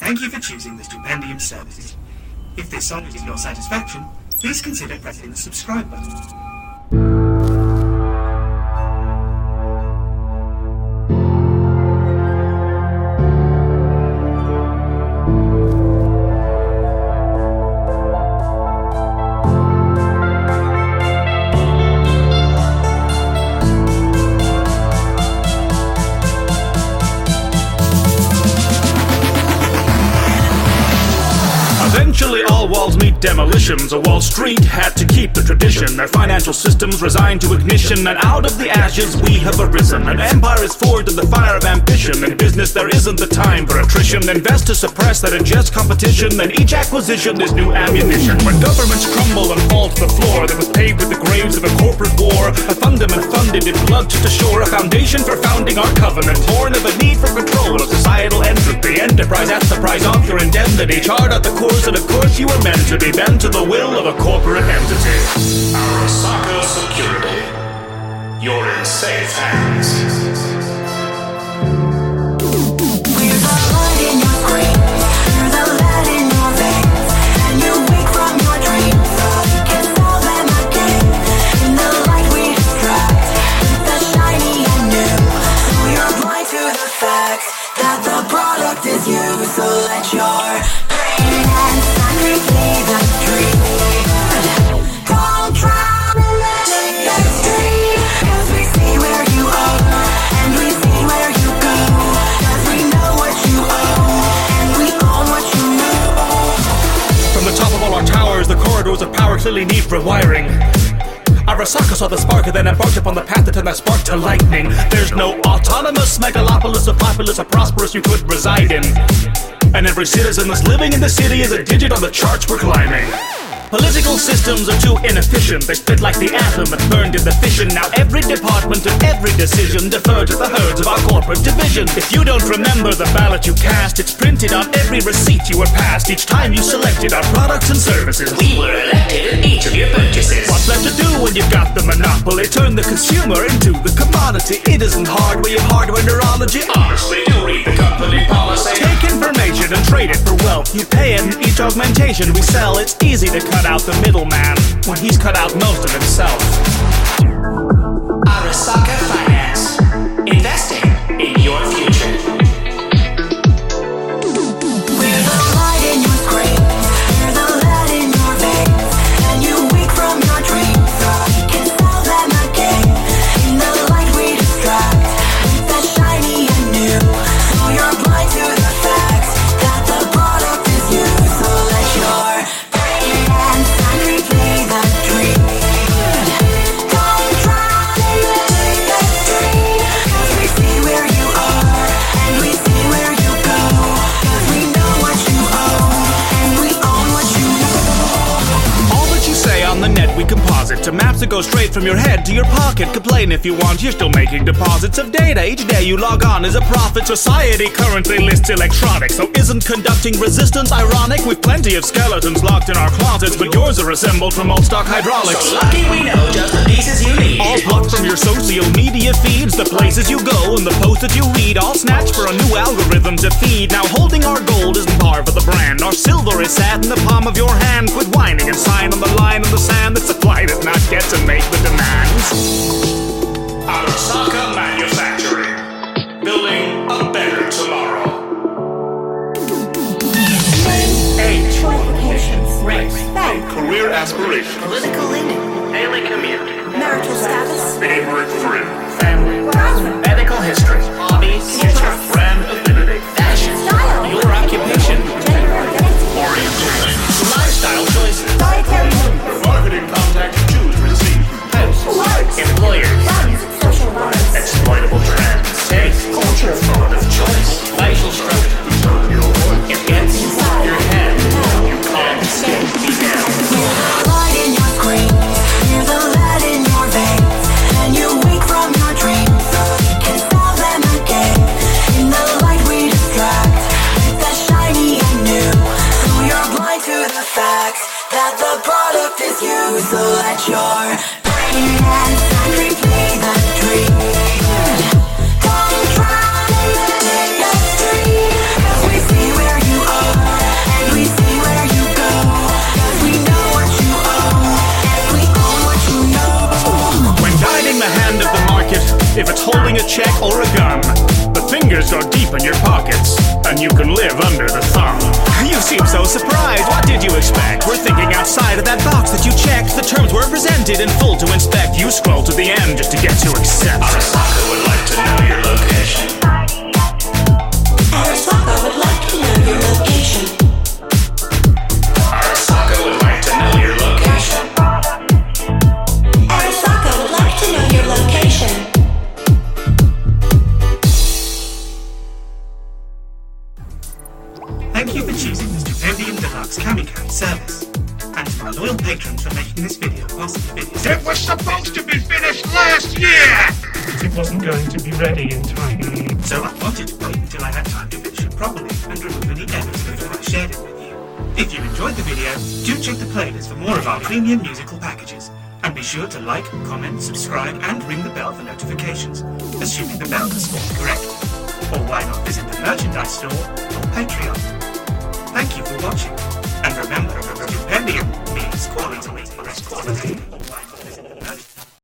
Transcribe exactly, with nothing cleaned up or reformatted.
Thank you for choosing the Stupendium services. If this song is to your satisfaction, please consider pressing the subscribe button. Eventually all walls meet demolition, so Wall Street had to keep the tradition. Their financial systems resigned to ignition, and out of the ashes we have arisen. An empire is forged in the fire of ambition. In business there isn't the time for attrition. Invest to suppress that unjust competition, and each acquisition is new ammunition. When governments crumble and fall to the floor that was paved with the graves of a corporate war, a fundament funded in blood to shore, a foundation for founding our covenant, born of a need for control of societal entropy. Enterprise at the price of your indemnity. Chart out the course, and of course you were meant to be bent to the will of a corporate entity. Arasaka Security. You're in safe hands. We're the light in your screen, we're the lead in your veins, and you wake from your dreams, so you can sell them again. In the light we distract, with the shiny and new, so you're blind to the fact that the product is you. So let your brain and sun replay the dream. Don't try to let it extreme, 'cause we see where you are, and we see where you go, 'cause we know what you own, and we own what you know. From the top of all our towers, the corridors of power clearly need rewiring. Arasaka saw the spark and then embarked upon the path that turned that spark to lightning. There's no autonomous megalopolis or populace or prosperous you could reside in, and every citizen that's living in the city is a digit on the charts we're climbing. Political systems are too inefficient. They split like the atom that burned in the fission. Now every department and every decision defer to the herds of our corporate division. If you don't remember the ballot you cast, it's printed on every receipt you were passed. Each time you selected our products and services, we were elected in each of your purchases. What's left to do when you've got the monopoly? Turn the consumer into the commodity. It isn't hard when you have hardware neurology. Honestly, do read the company policy. Take information and trade it for wealth. You pay it, and each augmentation we sell, it's easy to cut out the middleman when he's cut out most of himself. Arasaka Finance. Investing in your future. We're the light in your screen, we're the lead in your veins, and you wake from your dreams, so you can sell them again. In the light we distract, with the shiny and new, so you're blind to the fact that the product is you. So let your brain and sun replay the dream. Don't try to live the dream, 'cause we see where you are, and we see where you go, 'cause we know what you own, and we own what you know. All that you say on the net we composite to maps that go straight from your head to your pocket. Complain if you want, you're still making deposits of data. Each day you log on is a profit. Society currently lists electronics, so isn't conducting resistance ironic? We've plenty of skeletons locked in our closets, but yours are assembled from old stock hydraulics. So lucky we know just the pieces you need. All plucked from your social media feeds, the places you go and the posts that you read, all snatched for a new algorithm to feed. Now holding our gold isn't par for the brand. Our silver is sat in the palm of your hand. Quit whining and sign on the line in the sand. The supply does not get to make the demands. Arasaka Manufacturing. Building a better tomorrow. Age, Qualifications, Race. bank, Career aspirations. Political leaning. daily commute, marital status, Favorite friend. family, husband, medical history, hobbies, future, brand affinity, Fashion. style, your occupation, gender identity, Orientation. lifestyle choices, dietary needs, Marketing contact. Choose receive. house, works, employers, values, social norms, Exploitable trends. taste, Culture. Thought of choice. facial structure. Turn your voice. It gets your head. You can't escape the end. We're the light in your screen, we're the lead in your veins, and you wake from your dreams, so you can sell them again. In the light we distract, with the shiny and new, so you're blind to the fact that the product is you. So let your brain and sun replay the dream. Don't try to live the dream, 'cause we see where you are. you can live under the thumb. You seem so surprised. What did you expect? We're thinking outside of that box that you checked. The terms were presented in full to inspect. You scroll to the end just to get to accept. Arasaka would like to know your location. Arasaka would like to know your location. Arasaka would like to know your location. Arasaka would like to know your location. Thank you for choosing the Stupendium Deluxe Kamikaze service. And to my loyal patrons for making this video possible. Video. It was supposed to be finished last year! It wasn't going to be ready in time. So I wanted to wait until I had time to finish it properly and remove any errors before I shared it with you. If you enjoyed the video, do check the playlist for more of our premium musical packages. And be sure to like, comment, subscribe, and ring the bell for notifications, assuming the bell is scored correctly. Or why not visit the merchandise store or Patreon. Thank you for watching.